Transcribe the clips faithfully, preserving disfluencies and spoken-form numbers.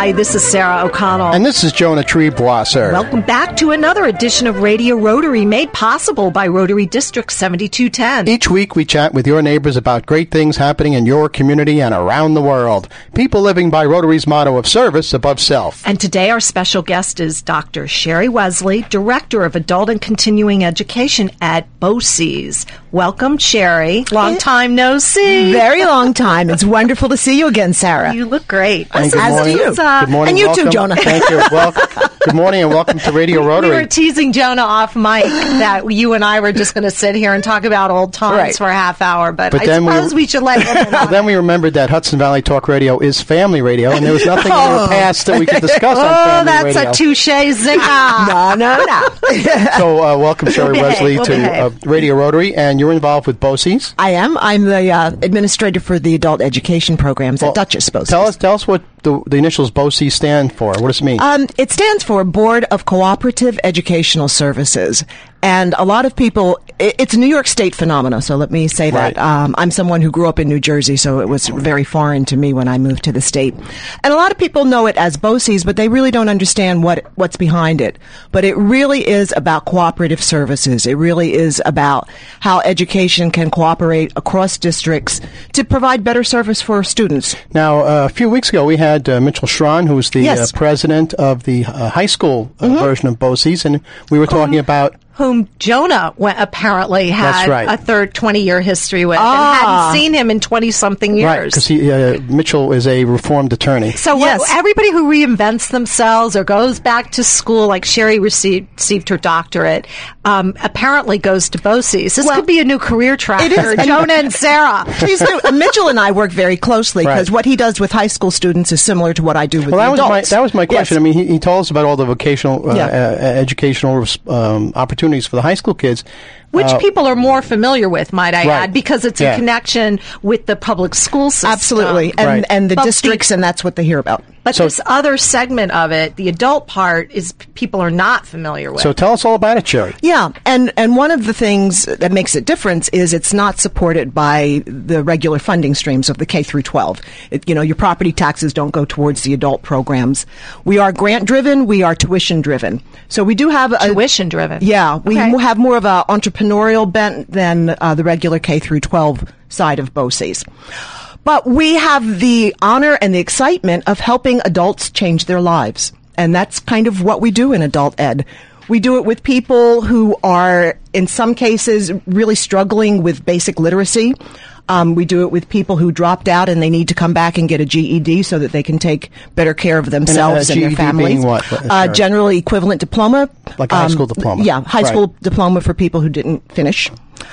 Hi, this is Sarah O'Connell. And this is Jonah Treebwasser. Welcome back to another edition of Radio Rotary, made possible by Rotary District seventy-two ten. Each week we chat with your neighbors about great things happening in your community and around the world. People living by Rotary's motto of service above self. And today our special guest is Doctor Sherry Wesley, Director of Adult and Continuing Education at BOCES. Welcome, Sherry. Long time no see. Very long time. It's wonderful to see you again, Sarah. You look great. And good As morning. do you. Uh, Good morning. And you welcome. too, Jonah. Thank you. Welcome. Good morning and welcome to Radio Rotary. We were teasing Jonah off mic that you and I were just going to sit here and talk about old times Right. for a half hour, but, But I then we- suppose we, should let him But then we remembered that Hudson Valley Talk Radio is family radio, and there was nothing in your past that we could discuss on Oh, family that's radio. a touche zinger. No, no, no. So uh, welcome, Sherry We'll behave, Wesley, we'll to uh, behave. Radio Rotary, and you're involved with BOCES. I am. I'm the uh, administrator for the adult education programs Well, at Dutchess BOCES. Tell us, tell us what the, the initials BOCES stand for. What does it mean? Um, it stands for Board of Cooperative Educational Services. And a lot of people, it, it's a New York State phenomenon, so let me say that. Right. Um, I'm someone who grew up in New Jersey, so it was very foreign to me when I moved to the state. And a lot of people know it as BOCES, but they really don't understand what what's behind it. But it really is about cooperative services. It really is about how education can cooperate across districts to provide better service for students. Now, uh, a few weeks ago, we had uh, Mitchell Schron, who's the Yes. uh, president of the uh, high school uh, version of BOCES, and we were talking about... Whom Jonah went, apparently had That's right. a third twenty-year history with, Ah. and hadn't seen him in twenty-something Right, years. because uh, Mitchell is a reformed attorney. So Yes. what, everybody who reinvents themselves or goes back to school, like Sherry received, received her doctorate, um, apparently goes to BOCES. This Well, could be a new career track it is. for And- Jonah and Sarah. Please do. Uh, Mitchell and I work very closely because Right. what he does with high school students is similar to what I do with Well, that the was my adults. that was my question. Yes. I mean, he, he told us about all the vocational, uh, Yeah. uh, educational um, opportunities for the high school kids. Which Uh, people are more familiar with, might I Right. add, because it's Yeah. in connection with the public school system. Absolutely, and Right. and the But districts, the- and that's what they hear about. But So- this other segment of it, the adult part, is p- people are not familiar with. So tell us all about it, Sherry. Yeah, and and one of the things that makes it different is it's not supported by the regular funding streams of the K through twelve. It, you know, your property taxes don't go towards the adult programs. We are grant driven. We are tuition driven. So we do have a Tuition driven. Yeah, we Okay. mo- have more of a entrepreneurial bent than uh, the regular K through twelve side of BOCES. But we have the honor and the excitement of helping adults change their lives. And that's kind of what we do in adult ed. We do it with people who are, in some cases, really struggling with basic literacy. Um, we do it with people who dropped out and they need to come back and get a G E D so that they can take better care of themselves and, G E D their families. being what? Uh, Uh, sorry. generally equivalent diploma. Like a high school diploma. Yeah, high Right. school diploma for people who didn't finish.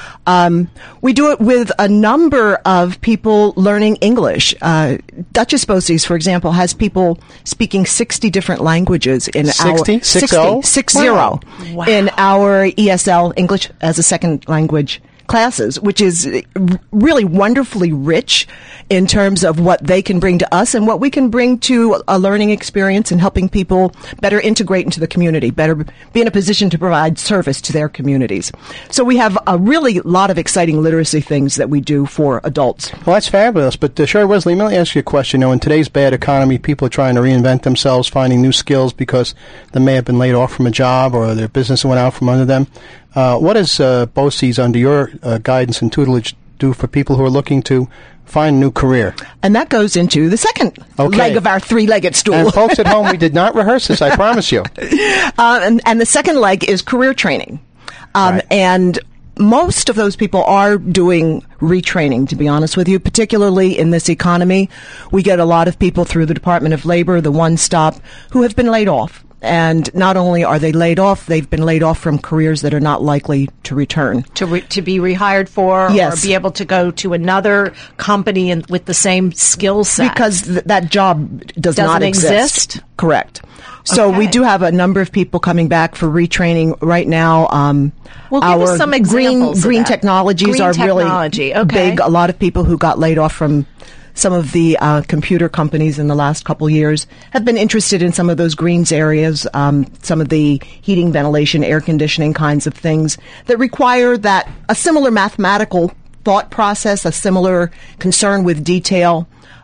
Um, we do it with a number of people learning English. Uh, Dutchess BOCES, for example, has people speaking sixty different languages in sixty? our Six oh? six Wow. zero Wow. in our E S L English as a second language classes, which is r- really wonderfully rich in terms of what they can bring to us and what we can bring to a learning experience and helping people better integrate into the community, better be in a position to provide service to their communities. So we have a really lot of exciting literacy things that we do for adults. Well, that's fabulous. But uh, Sherry Wesley, let me ask you a question. You know, in today's bad economy, people are trying to reinvent themselves, finding new skills because they may have been laid off from a job or their business went out from under them. Uh, what does uh, BOCES, under your uh, guidance and tutelage, do for people who are looking to find a new career? And that goes into the second Okay. leg of our three-legged stool. And folks at home, we did not rehearse this, I promise you. Uh, and, and the second leg is career training. Um, Right. And most of those people are doing retraining, to be honest with you, particularly in this economy. We get a lot of people through the Department of Labor, the One Stop, who have been laid off. And not only are they laid off, they've been laid off from careers that are not likely to return. to re- to be rehired for, Yes. or be able to go to another company and with the same skill set. Because th- that job does Doesn't not exist. exist? Correct. So we Okay. do have a number of people coming back for retraining right now. Um, Well, give our us some green examples of green that. technologies Green are technology, really okay. big. A lot of people who got laid off from some of the uh, computer companies in the last couple years have been interested in some of those greens areas, um, some of the heating, ventilation, air conditioning kinds of things that require that a similar mathematical thought process, a similar concern with detail,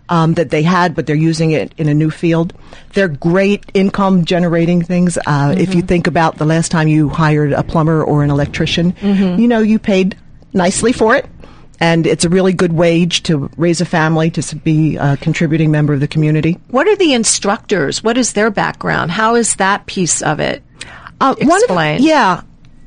um, that they had, but they're using it in a new field. They're great income generating things. Uh, mm-hmm. If you think about the last time you hired a plumber or an electrician, mm-hmm. you know, you paid nicely for it. And it's a really good wage to raise a family, to be a contributing member of the community. What are the instructors? What is their background? How is that piece of it uh, explained? One of, yeah.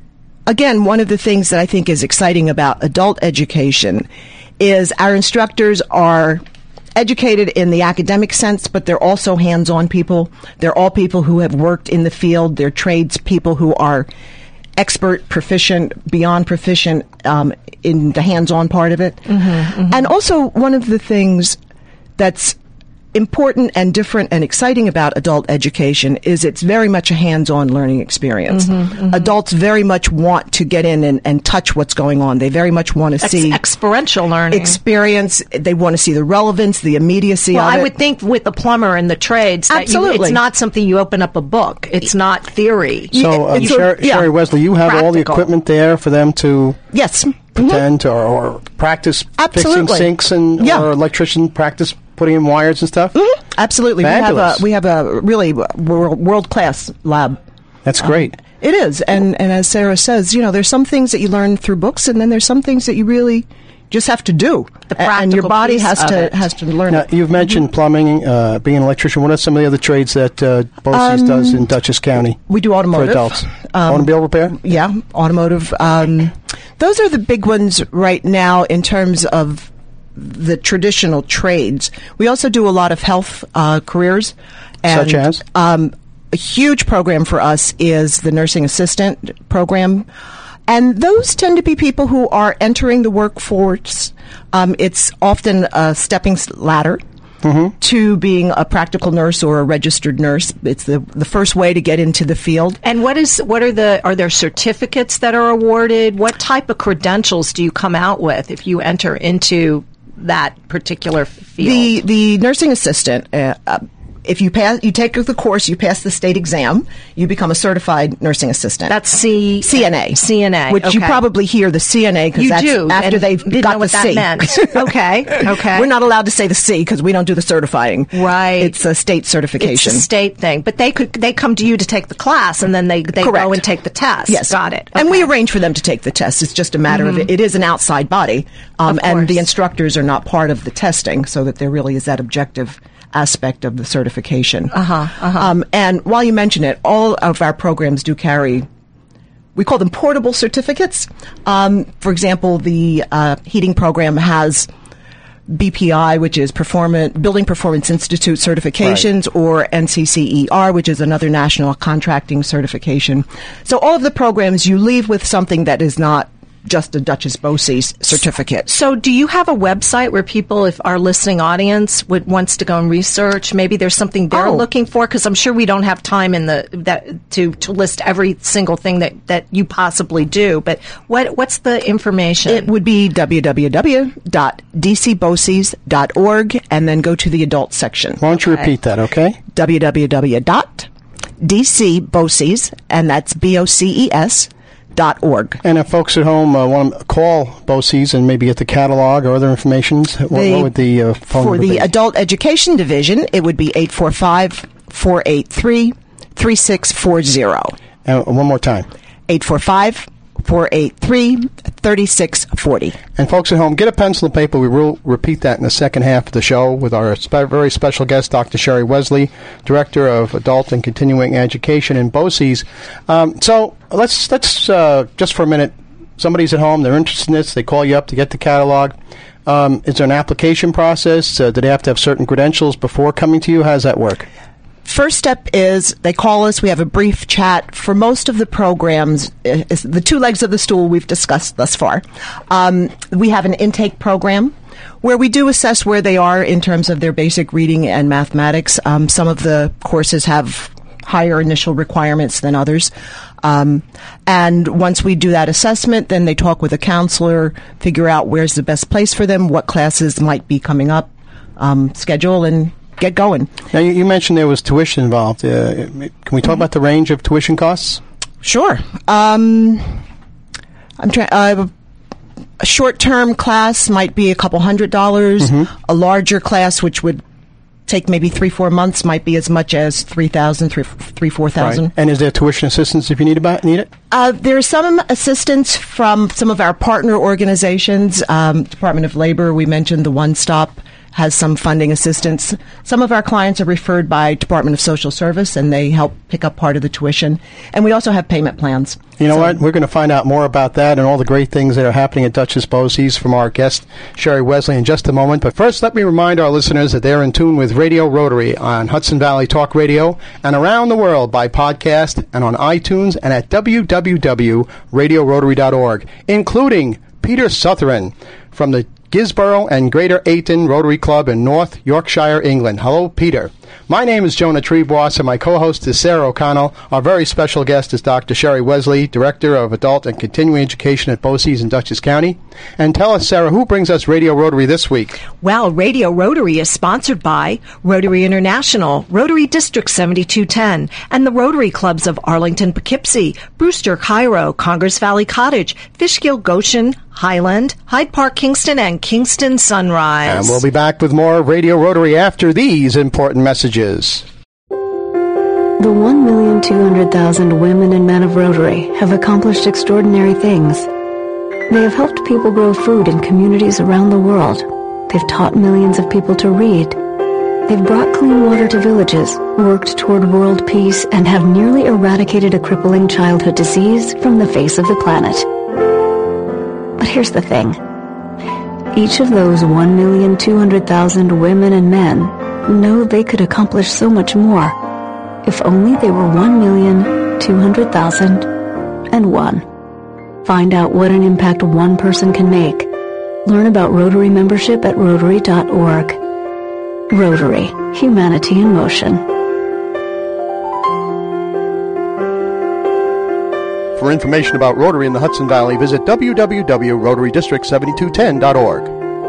Again, one of the things that I think is exciting about adult education is our instructors are educated in the academic sense, but they're also hands-on people. They're all people who have worked in the field. They're trades people who are expert, proficient, beyond proficient um, in the hands-on part of it. Mm-hmm, mm-hmm. And also, one of the things that's important and different and exciting about adult education is it's very much a hands-on learning experience. Mm-hmm, mm-hmm. Adults very much want to get in and, and touch what's going on. They very much want to Ex- see experiential learning experience. They want to see the relevance, the immediacy well, of I it. would think with the plumber and the trades, that Absolutely. You, it's not something you open up a book. It's not theory. So, um, Sherry, yeah. Sherry Wesley, you have Practical. all the equipment there for them to yes. pretend mm-hmm. or, or practice Absolutely. fixing sinks and Yeah. or electrician practice putting in wires and stuff? Mm-hmm. Absolutely. Fabulous. We have a we have a really world class lab. That's great. Um, it is, and and as Sarah says, you know, there's some things that you learn through books, and then there's some things that you really just have to do. The and your practical body piece has of to it. has to learn Now, it. you've mentioned Mm-hmm. plumbing, uh, being an electrician. What are some of the other trades that uh, BOCES Um, does in Dutchess County? We do automotive. For adults. Um, Automobile repair? Yeah, automotive. Um, those are the big ones right now in terms of the traditional trades. We also do a lot of health uh, careers. And, Such as? Um, a huge program for us is the nursing assistant program. And those tend to be people who are entering the workforce. Um, it's often a stepping ladder mm-hmm. to being a practical nurse or a registered nurse. It's the the first way to get into the field. And what is what are the are there certificates that are awarded? What type of credentials do you come out with if you enter into that particular field? The the nursing assistant. Uh, uh, If you pass, you take the course, you pass the state exam, you become a certified nursing assistant. That's C C N A, C N A, which okay. you probably hear the C N A because You that's do, after and they've didn't got know what the that C. meant. Okay, okay. We're not allowed to say the C because we don't do the certifying. Right. It's a state certification. It's a state thing, but they could they come to you to take the class, and then they they Correct. go and take the test. Yes, got it. And Okay. we arrange for them to take the test. It's just a matter Mm-hmm. of it. It is an outside body, um, Of and course. the instructors are not part of the testing, so that there really is that objective aspect of the certification. Uh-huh, uh-huh. Um, and while you mention it, all of our programs do carry, we call them portable certificates. Um, for example, the uh, heating program has B P I, which is Performance, Building Performance Institute certifications, Right. or N C C E R, which is another national contracting certification. So all of the programs, you leave with something that is not just a Dutchess BOCES certificate. So, do you have a website where people, if our listening audience would wants to go and research, maybe there's something they're Oh. looking for? Because I'm sure we don't have time in the that to to list every single thing that, that you possibly do. But what what's the information? It would be w w w dot d c boces dot org and then go to the adult section. Why don't you Okay. repeat that, okay? w w w dot d c boces, and that's B O C E S, dot org. And if folks at home uh, want to call BOCES and maybe get the catalog or other information, what, The- what would the uh, phone For number the be? adult education division, it would be eight four five, four eight three, three six four zero. And one more time. eight four five, four eight three, three six four zero. And folks at home, get a pencil and paper. We will repeat that in the second half of the show with our spe- very special guest, Doctor Sherry Wesley, Director of Adult and Continuing Education in BOCES. Um, so let's let's uh, just for a minute. Somebody's at home. They're interested in this. They call you up to get the catalog. Um, is there an application process? Uh, do they have to have certain credentials before coming to you? How does that work? First step is they call us. We have a brief chat. For most of the programs, uh, is the two legs of the stool we've discussed thus far. Um, we have an intake program where we do assess where they are in terms of their basic reading and mathematics. Um, some of the courses have higher initial requirements than others. Um, and once we do that assessment, then they talk with a counselor, figure out where's the best place for them, what classes might be coming up, um, schedule, and get going. Now, you, you mentioned there was tuition involved. Uh, can we talk about the range of tuition costs? Sure. Um, I'm trying. Uh, a short-term class might be a couple hundred dollars. Mm-hmm. A larger class, which would take maybe three, four months, might be as much as three thousand, three, three, four thousand. Right. And is there tuition assistance if you need about need it? Uh, there's some assistance from some of our partner organizations. Um, Department of Labor, we mentioned the One Stop has some funding assistance. Some of our clients are referred by Department of Social Service, and they help pick up part of the tuition. And we also have payment plans. You know so, what? We're going to find out more about that and all the great things that are happening at Duchess Bosey's from our guest, Sherry Wesley, in just a moment. But first, let me remind our listeners that they're in tune with Radio Rotary on Hudson Valley Talk Radio and around the world by podcast and on iTunes and at w w w dot radio rotary dot org, including Peter Sutheran from the Gisborough and Greater Ayton Rotary Club in North Yorkshire, England. Hello, Peter. My name is Jonah Treeboss, and my co-host is Sarah O'Connell. Our very special guest is Doctor Sherry Wesley, Director of Adult and Continuing Education at Bosey's in Dutchess County. And tell us, Sarah, who brings us Radio Rotary this week? Well, Radio Rotary is sponsored by Rotary International, Rotary District seventy-two ten, and the Rotary Clubs of Arlington, Poughkeepsie, Brewster, Cairo, Congress Valley Cottage, Fishkill, Goshen, Highland, Hyde Park, Kingston, and Kingston Sunrise. And we'll be back with more Radio Rotary after these important messages. The one million two hundred thousand women and men of Rotary have accomplished extraordinary things. They have helped people grow food in communities around the world. They've taught millions of people to read. They've brought clean water to villages, worked toward world peace, and have nearly eradicated a crippling childhood disease from the face of the planet. But here's the thing. Each of those one million two hundred thousand women and men know they could accomplish so much more if only they were one million two hundred thousand one. Find out what an impact one person can make. Learn about Rotary membership at rotary dot org. Rotary, humanity in motion. For information about Rotary in the Hudson Valley, visit w w w dot rotary district seventy-two ten dot org.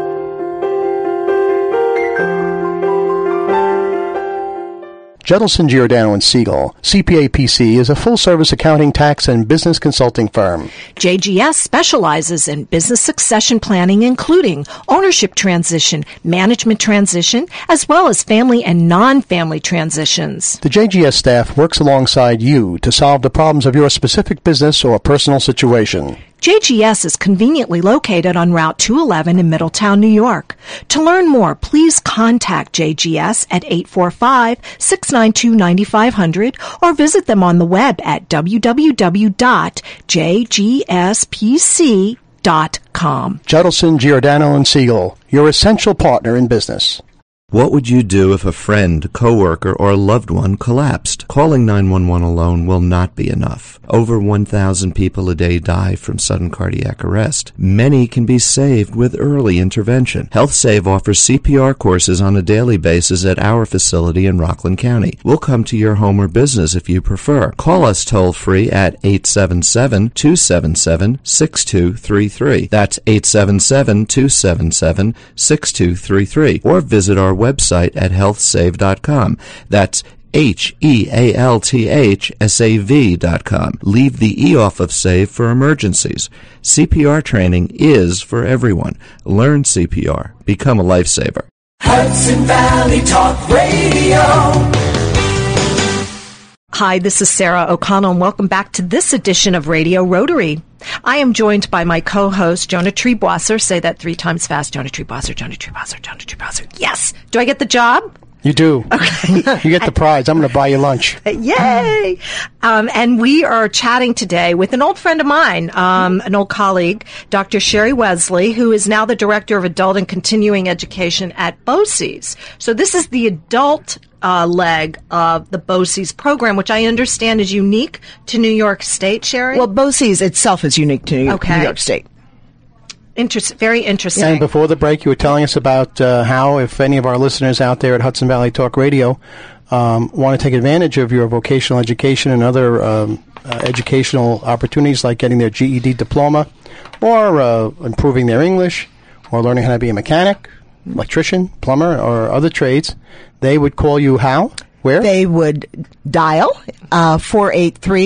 Judelson, Giordano and Siegel, C P A P C, is a full-service accounting, tax, and business consulting firm. J G S specializes in business succession planning, including ownership transition, management transition, as well as family and non-family transitions. The J G S staff works alongside you to solve the problems of your specific business or personal situation. J G S is conveniently located on Route two eleven in Middletown, New York. To learn more, please contact J G S at eight four five, six nine two, nine five zero zero or visit them on the web at w w w dot j g s p c dot com. Judelson, Giordano and Siegel, your essential partner in business. What would you do if a friend, coworker, or a loved one collapsed? Calling nine one one alone will not be enough. Over one thousand people a day die from sudden cardiac arrest. Many can be saved with early intervention. HealthSave offers C P R courses on a daily basis at our facility in Rockland County. We'll come to your home or business if you prefer. Call us toll-free at eight seven seven, two seven seven, six two three three. That's eight seven seven, two seven seven, six two three three. Or visit our website at health save dot com. That's H E A L T H S A V dot com. Leave the E off of SAVE for emergencies. C P R training is for everyone. Learn C P R. Become a lifesaver. Hudson Valley Talk Radio. Hi, this is Sarah O'Connell, and welcome back to this edition of Radio Rotary. I am joined by my co-host, Jonah Treebwasser. Say that three times fast. Jonah Treebwasser, Jonah Treebwasser, Jonah Treebwasser. Yes! Do I get the job? You do. Okay. You get the prize. I'm going to buy you lunch. Yay! Um, and we are chatting today with an old friend of mine, um, an old colleague, Doctor Sherry Wesley, who is now the Director of Adult and Continuing Education at Bosey's. So this is the adult uh, leg of the Bosey's program, which I understand is unique to New York State, Sherry? Well, Bosey's itself is unique to New York, okay. New York State. Interest, very interesting. And before the break, you were telling us about uh, how, if any of our listeners out there at Hudson Valley Talk Radio um, want to take advantage of your vocational education and other um, uh, educational opportunities like getting their G E D diploma or uh, improving their English or learning how to be a mechanic, electrician, plumber, or other trades, they would call you how? Where? They would dial uh, four eight three,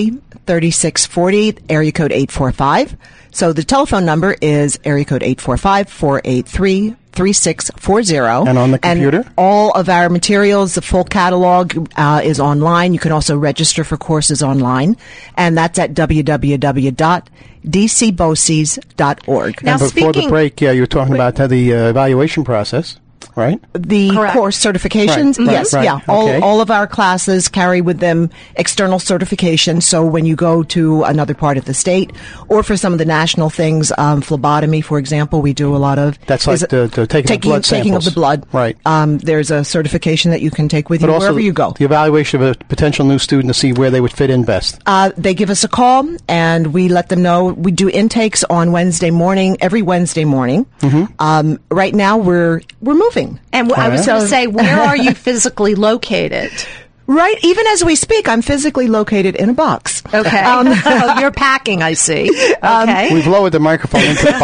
thirty-six forty, area code eight four five. So the telephone number is area code eight four five, four eight three, three six four zero. And on the computer? And all of our materials, the full catalog uh, is online. You can also register for courses online. And that's at w w w dot d c boces dot org. Now, and before speaking- the break, yeah, you were talking about the uh, evaluation process, right? The Correct. course certifications, Right, right, yes, right. yeah. All, Okay. all of our classes carry with them external certification. So when you go to another part of the state, or for some of the national things, um, phlebotomy, for example, we do a lot of. That's like is- the- the taking of blood taking of samples. the blood. Right. Um, there's a certification that you can take with But you also wherever you go. the evaluation of a potential new student to see where they would fit in best. Uh, they give us a call and we let them know. We do intakes on Wednesday morning, every Wednesday morning. Mm-hmm. Um, right now we're we're moving. And w- I was So- going to say, where are you physically located? Right, even as we speak, I'm physically located in a box. Okay. Um, Oh, you're packing, I see. Okay. We've lowered the microphone into the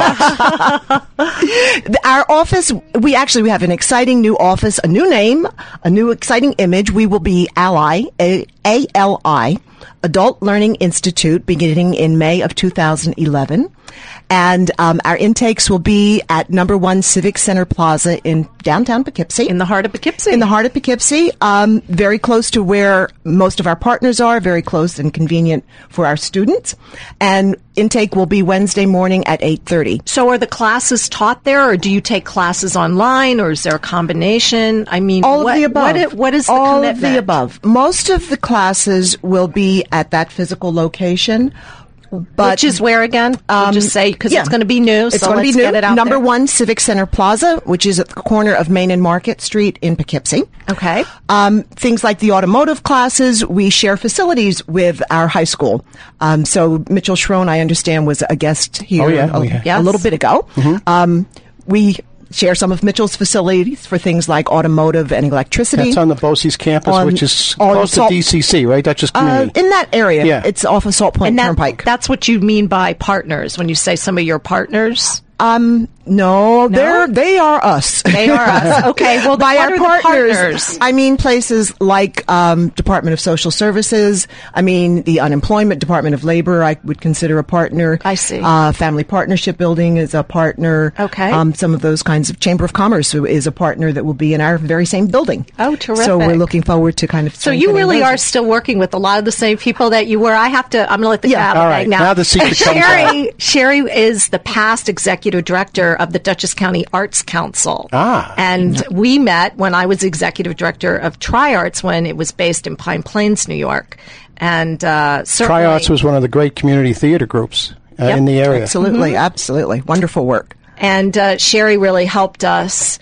box. Our office, we actually we have an exciting new office, a new name, a new exciting image. We will be Ally, A L I, Adult Learning Institute, beginning in May of two thousand eleven. And um, our intakes will be at number one Civic Center Plaza in downtown Poughkeepsie. In the heart of Poughkeepsie. In the heart of Poughkeepsie, um, very close to where most of our partners are, very close and convenient for our students. And intake will be Wednesday morning at eight thirty. So are the classes taught there, or do you take classes online, or is there a combination? I mean, All what, of the above. What, i- what is the All commitment? of the above. Most of the classes will be at that physical location. But Which is where again? We'll just say, because yeah. it's going to be new, It's so going to let's be new. get it out Number there. one Civic Center Plaza, which is at the corner of Main and Market Street in Poughkeepsie. Okay. Um, things like the automotive classes, we share facilities with our high school. Um, so Mitchell Schroen, I understand, was a guest here Oh, yeah. a, We- a Yes. little bit ago. Um, we share some of Mitchell's facilities for things like automotive and electricity. That's on the Boces campus, On- which is on close to Salt- D C C, right? Dutchess uh, Community. in that area. Yeah. It's off of Salt Point And that, Turnpike. that's what you mean by partners when you say some of your partners? Um, no, they're, they are us. They are us. Okay, well, by what our are the partners, partners? I mean places like um, Department of Social Services. I mean the Unemployment Department of Labor. I would consider a partner. I see. Uh, Family Partnership Building is a partner. Okay. Um, some of those kinds of Chamber of Commerce is a partner that will be in our very same building. Oh, terrific. So we're looking forward to kind of. So you strengthening really those. are still working with a lot of the same people that you were. I have to, I'm going to let the Yeah. cat out All of the right. bag now. Now the secret comes Sherry, Sherry is the past executive director of the Dutchess County Arts Council. Ah. And we met when I was executive director of TriArts when it was based in Pine Plains, New York. And uh, certainly. TriArts was one of the great community theater groups uh, Yep. in the area. Absolutely, Mm-hmm. absolutely. Wonderful work. And uh, Sherry really helped us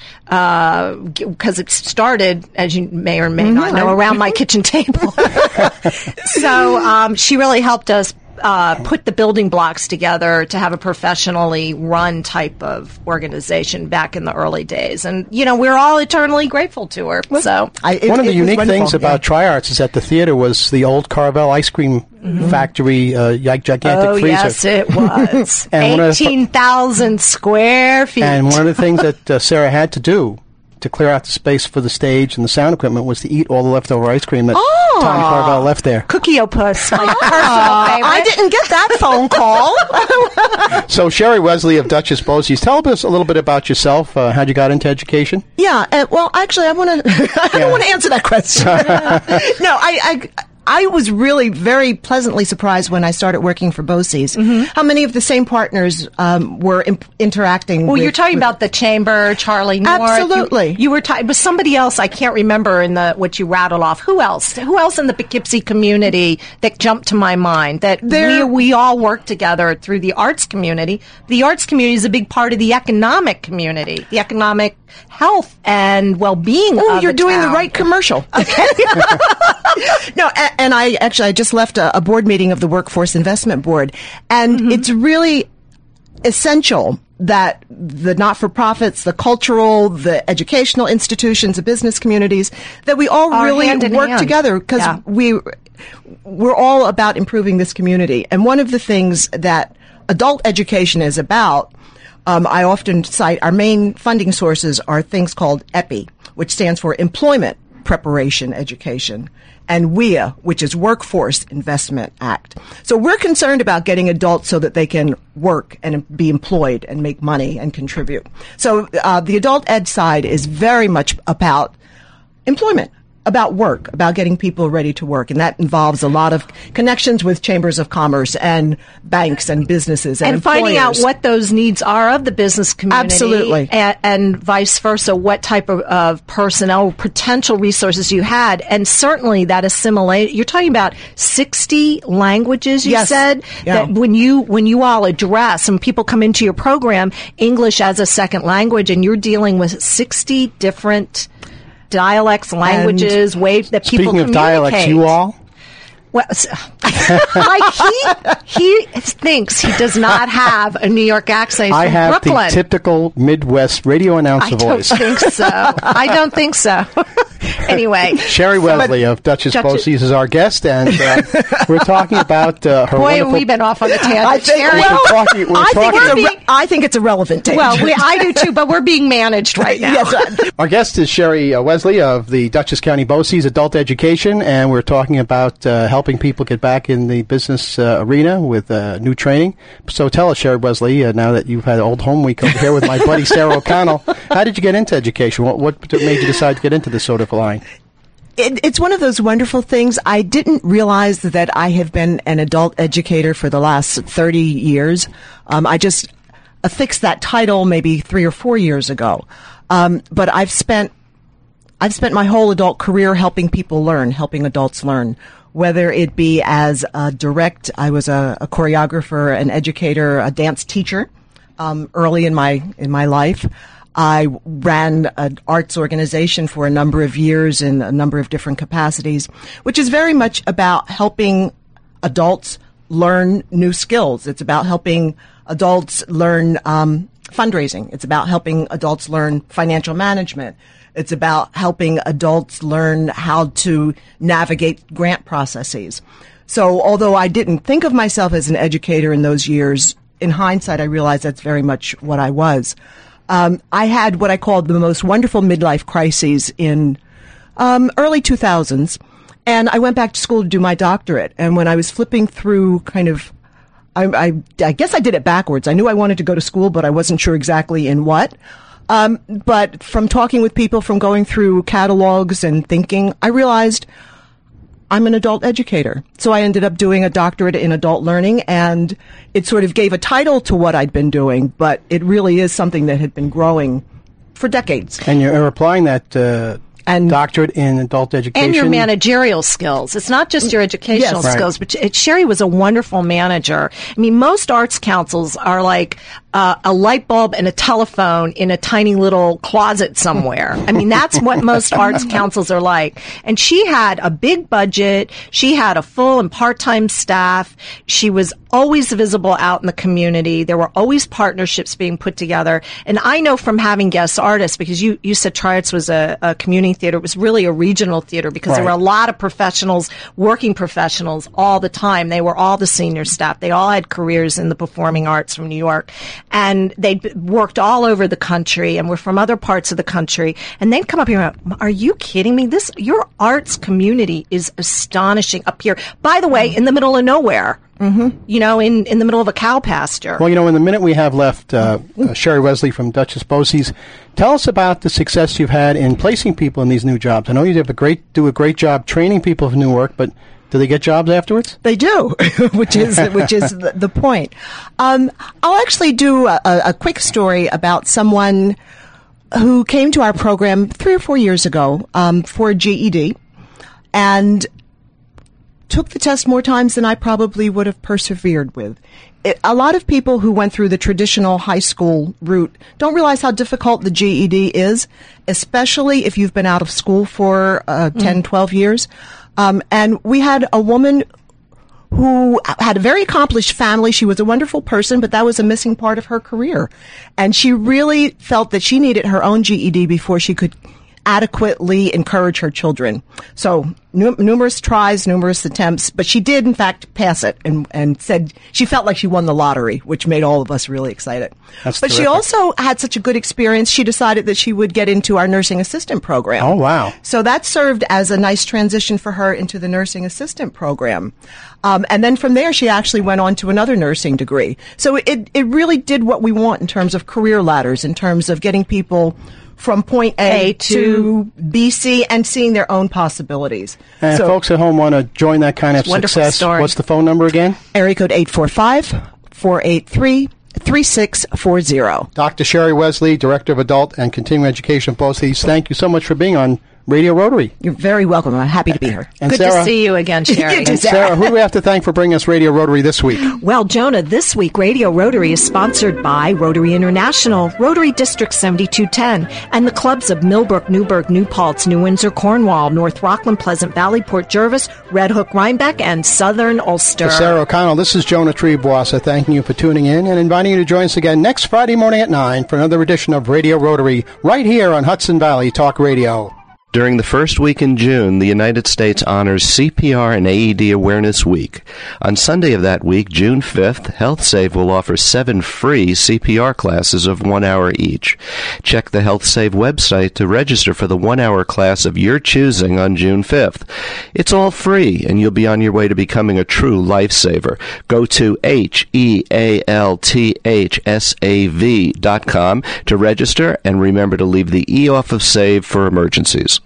because it started, as you may or may not know, around my kitchen table. So um, she really helped us uh, put the building blocks together to have a professionally run type of organization back in the early days. And, you know, we're all eternally grateful to her. So I, it- One of the it was unique wonderful, things about yeah. TriArts is that the theater was the old Carvel ice cream factory, uh, like gigantic oh, freezer. yes, it was. And one of the- eighteen thousand square feet. And one of the things that uh, Sarah had to do to clear out the space for the stage and the sound equipment was to eat all the leftover ice cream that Oh. Tom Carvel left there. Cookie-O-Puss, my personal favorite. I didn't get that phone call. So Sherry Wesley of Dutchess Boces, tell us a little bit about yourself, uh, how you got into education. Yeah, uh, well, actually, I want to. I Yeah. don't want to answer that question. no, I, I, I was really very pleasantly surprised when I started working for Boces. How many of the same partners um, were imp- interacting? Well, with, you're talking with- about the chamber, Charlie North. Absolutely. You, you were talking, but somebody else. I can't remember in the what you rattled off. Who else? Who else in the Poughkeepsie community that jumped to my mind? That There- we we all work together through the arts community. The arts community is a big part of the economic community, the economic health and well-being. Oh, of you're the doing the town. right commercial. Okay. no, a- and I actually I just left a, a board meeting of the Workforce Investment Board, and Mm-hmm. it's really essential that the not-for-profits, the cultural, the educational institutions, the business communities, that we all Are really hand in work hand. together because Yeah. we we're all about improving this community. And one of the things that adult education is about, um, I often cite our main funding sources are things called E P I, which stands for Employment, Preparation Education, and W I A, which is Workforce Investment Act. So we're concerned about getting adults so that they can work and be employed and make money and contribute. So uh, the adult ed side is very much about employment, about work, about getting people ready to work. And that involves a lot of connections with chambers of commerce and banks and businesses and, and finding out employers. what those needs are of the business community. Absolutely. And, and vice versa, what type of, of personnel, potential resources you had. And certainly that assimilate, you're talking about sixty languages, you Yes. said, Yeah. that when you, when you all address and people come into your program, English as a second language, and you're dealing with sixty different dialects, languages, ways that people Speaking of communicate. dialects, you all? Well, so- like he he thinks he does not have a New York accent. He's I from have Brooklyn. the typical Midwest radio I announcer don't voice. think so. I don't think so. Anyway, Sherry Wesley of Duchess Duchess- Bosse's is our guest, and uh, we're talking about uh, her boy, wonderful... we've been off on the tangent. I think, Sherry. well, We're talking- we're I, think talking- it's a We're re- I think it's a relevant tangent. well, we, I do too, but we're being managed right now. Yes, uh, Our guest is Sherry uh, Wesley of the Dutchess County Bosse's Adult Education, and we're talking about uh, helping people get back in the business uh, arena with uh, new training. So tell us, Sherry Wesley, uh, now that you've had Old Home Week over here with my buddy Sarah O'Connell, how did you get into education? What, what made you decide to get into this sort of line? It, it's one of those wonderful things. I didn't realize that I have been an adult educator for the last thirty years. Um, I just affixed that title maybe three or four years ago. Um, but I've spent I've spent my whole adult career helping people learn, helping adults learn, whether it be as a direct, I was a, a choreographer, an educator, a dance teacher, um, early in my, in my life. I ran an arts organization for a number of years in a number of different capacities, which is very much about helping adults learn new skills. It's about helping adults learn, um, fundraising. It's about helping adults learn financial management. It's about helping adults learn how to navigate grant processes. So although I didn't think of myself as an educator in those years, in hindsight, I realized that's very much what I was. Um, I had what I called the most wonderful midlife crises in um, early two thousands, and I went back to school to do my doctorate. And when I was flipping through kind of I, I, I guess I did it backwards. I knew I wanted to go to school, but I wasn't sure exactly in what. Um, but from talking with people, from going through catalogs and thinking, I realized I'm an adult educator. So I ended up doing a doctorate in adult learning, and it sort of gave a title to what I'd been doing, but it really is something that had been growing for decades. And you're applying that uh, And- doctorate in adult education. And your managerial skills. It's not just your educational Yes. Right. skills, but it, Sherry was a wonderful manager. I mean, most arts councils are like uh, a light bulb and a telephone in a tiny little closet somewhere. I mean, that's what most arts councils are like. And she had a big budget. She had a full and part-time staff. She was always visible out in the community. There were always partnerships being put together. And I know from having guest artists, because you, you said Tri-Arts was a, a community theater, it was really a regional theater because there Right. were a lot of professionals, working professionals all the time. They were all the senior staff. They all had careers in the performing arts from New York. And they worked all over the country and were from other parts of the country. And they'd come up here and go, are you kidding me? This, your arts community is astonishing up here. By the way, in the middle of nowhere. Mm-hmm. You know, in, in the middle of a cow pasture. Well, you know, in the minute we have left, uh, uh, Sherry Wesley from Dutchess Bosse's, tell us about the success you've had in placing people in these new jobs. I know you have a great, do a great job training people for new work, but do they get jobs afterwards? They do, which is which is the, the point. Um, I'll actually do a, a quick story about someone who came to our program three or four years ago um, for a G E D, and took the test more times than I probably would have persevered with. It, a lot of people who went through the traditional high school route don't realize how difficult the G E D is, especially if you've been out of school for uh, ten, twelve years. Um, and we had a woman who had a very accomplished family. She was a wonderful person, but that was a missing part of her career. And she really felt that she needed her own G E D before she could adequately encourage her children. So nu- numerous tries, numerous attempts, but she did in fact pass it, and, and said she felt like she won the lottery, which made all of us really excited. That's but terrific. She also had such a good experience, she decided that she would get into our nursing assistant program. Oh, wow. So that served as a nice transition for her into the nursing assistant program. Um, and then from there, she actually went on to another nursing degree. So it, it really did what we want in terms of career ladders, in terms of getting people from point A, A to, to B, C, and seeing their own possibilities. And so, if folks at home want to join that kind of Wonderful success, story. what's the phone number again? area code eight four five, four eight three, three six four zero. Doctor Sherry Wesley, Director of Adult and Continuing Education at BOCES, thank you so much for being on Radio Rotary. You're very welcome. I'm happy to be here. And Good Sarah, to see you again, Sherry. You too, and Sarah, who do we have to thank for bringing us Radio Rotary this week? Well, Jonah, this week Radio Rotary is sponsored by Rotary International, Rotary District seventy-two ten, and the clubs of Millbrook, Newburgh, New Paltz, New Windsor, Cornwall, North Rockland, Pleasant Valley, Port Jervis, Red Hook, Rhinebeck, and Southern Ulster. For Sarah O'Connell, this is Jonah Tribuasa thanking you for tuning in and inviting you to join us again next Friday morning at nine for another edition of Radio Rotary right here on Hudson Valley Talk Radio. During the first week in June, the United States honors C P R and A E D Awareness Week. On Sunday of that week, June fifth, HealthSave will offer seven free C P R classes of one hour each. Check the HealthSave website to register for the one-hour class of your choosing on June fifth. It's all free, and you'll be on your way to becoming a true lifesaver. Go to H E A L T H S A V dot com to register, and remember to leave the E off of SAVE for emergencies.